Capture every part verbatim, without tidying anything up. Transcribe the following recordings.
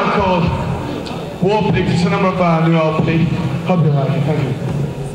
out called War Pigs. It's a number of our new L P. Hope you like it. Thank you.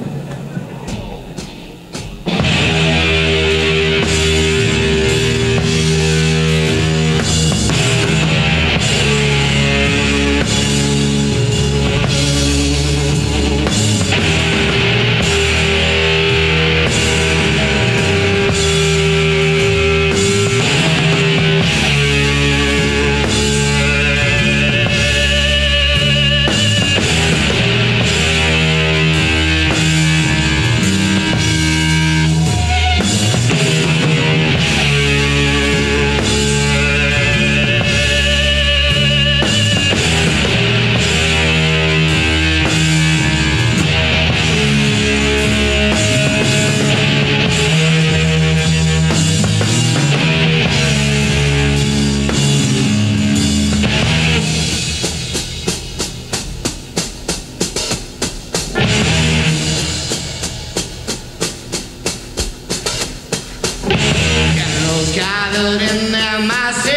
Gathered in their masses,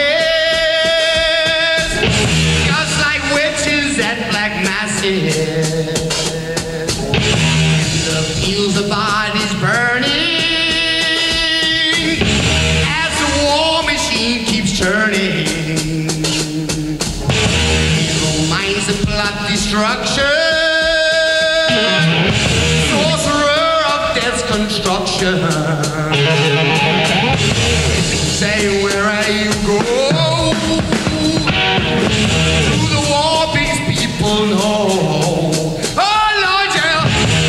just like witches at black masses. In the fields of bodies burning, as the war machine keeps turning. Evil minds that plot destruction, sorcerer of death's construction. Say, where you go, do the War Pigs people know? Oh, Lord, yeah.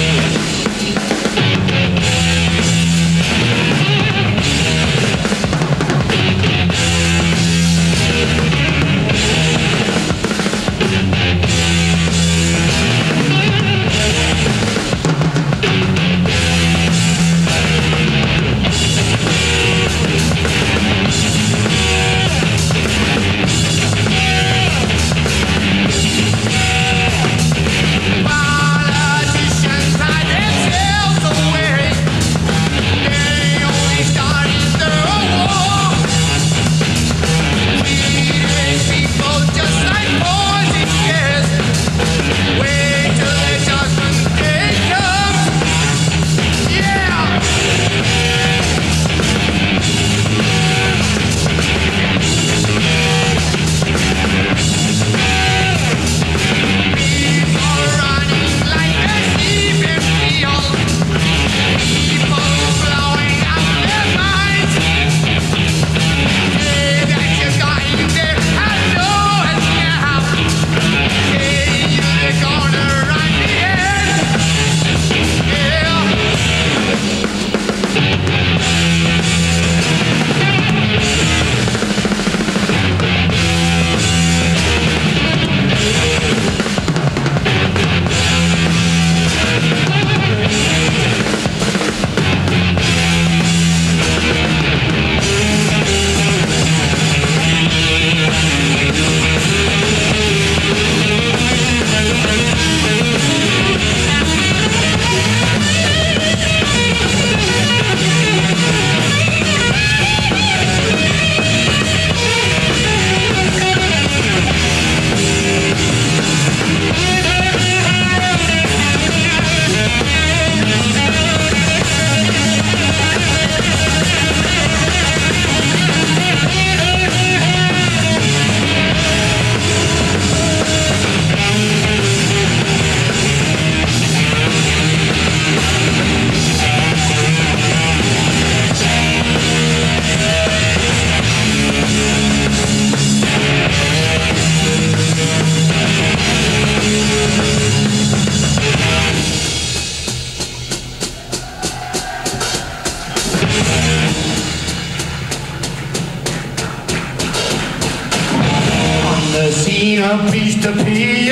A beast appears,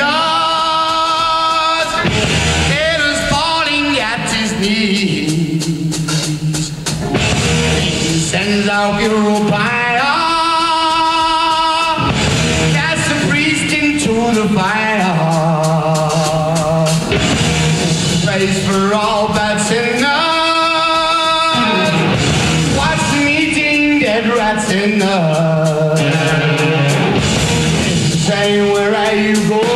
Taylor's falling at his knees. He sends out hero fire, casts the priest into the fire. Praise for all bad sinners, watch them eating dead rats in the say where you go.